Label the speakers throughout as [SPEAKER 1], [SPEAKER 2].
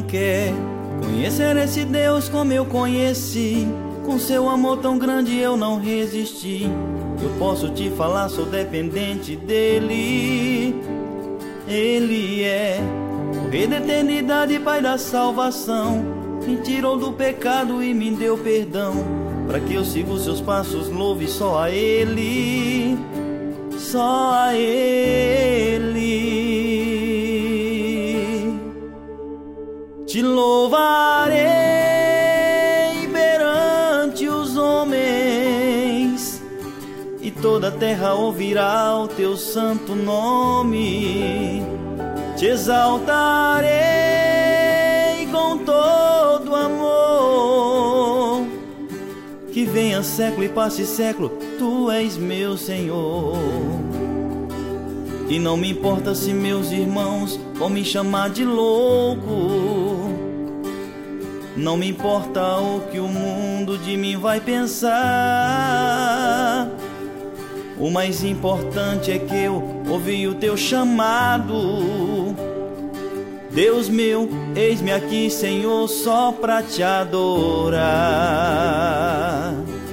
[SPEAKER 1] quer conhecer esse Deus como eu conheci, com seu amor tão grande eu não resisti. Eu posso te falar, sou dependente dele. Ele é o Rei da eternidade, Pai da salvação. Me tirou do pecado e me deu perdão. Para que eu siga os seus passos, louve só a Ele, só a Ele. Te louvarei perante os homens, e toda a terra ouvirá o teu santo nome. Te exaltarei com todo amor, que venha século e passe século, tu és meu Senhor. E não me importa se meus irmãos vão me chamar de louco, não me importa o que o mundo de mim vai pensar. O mais importante é que eu ouvi o teu chamado. Deus meu, eis-me aqui, Senhor, só pra te adorar.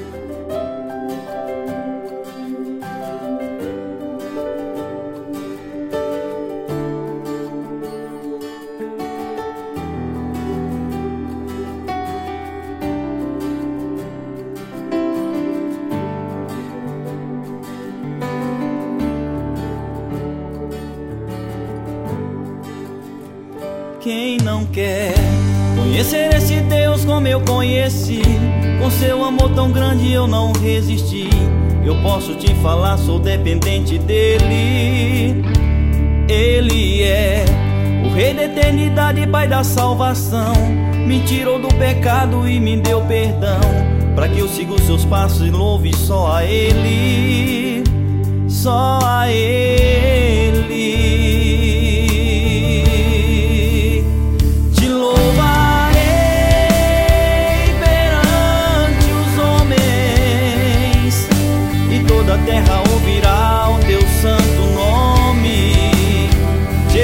[SPEAKER 1] Quem não quer conhecer esse Deus como eu conheci, com seu amor tão grande eu não resisti. Eu posso te falar, sou dependente dele. Ele é o Rei da eternidade, Pai da salvação. Me tirou do pecado e me deu perdão. Para que eu siga os seus passos e louve só a Ele, só a Ele. A terra ouvirá o teu santo nome. Te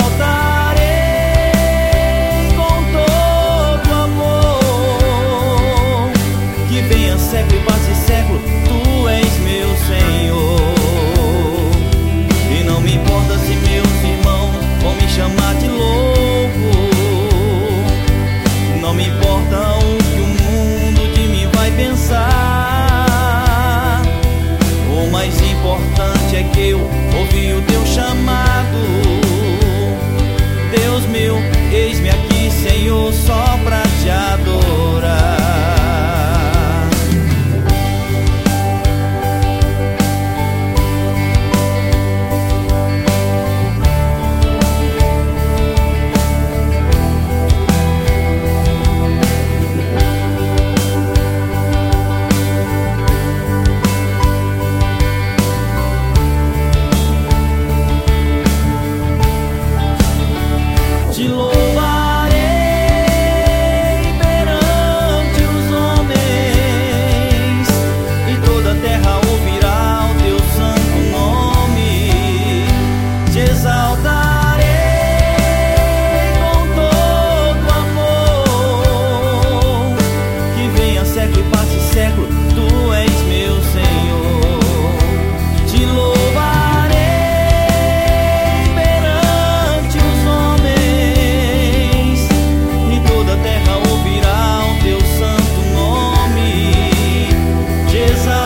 [SPEAKER 1] exaltarei com todo amor, que venha século e passe século, tu és meu Senhor. E não me importa se meus irmãos vão me chamar de louco, não me importa o que o mundo de mim vai pensar. O mais importante é que eu ouvi o teu chamado. Deus meu, eis-me aqui, Senhor, só pra te adorar. Te louvarei perante os homens, e toda a terra ouvirá o teu santo nome. Te exaltarei com todo amor, que venha século e passe século, tu és meu Senhor. Te louvarei perante os homens, toda a terra ouvirá o teu santo nome. Te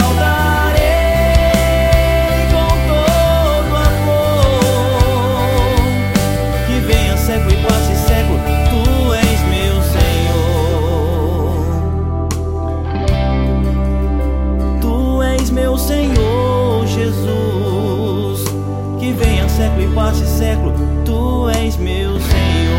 [SPEAKER 1] exaltarei com todo amor, que venha século e passe século, tu és meu Senhor. Tu és meu Senhor Jesus, que venha século e passe século, tu és meu Senhor.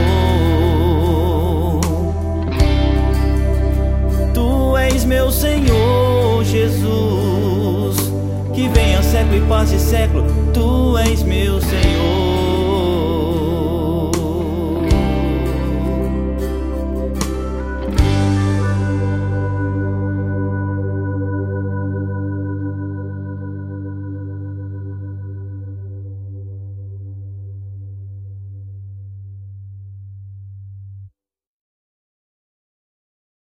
[SPEAKER 1] Meu Senhor Jesus, que venha século e passe século, tu és meu Senhor.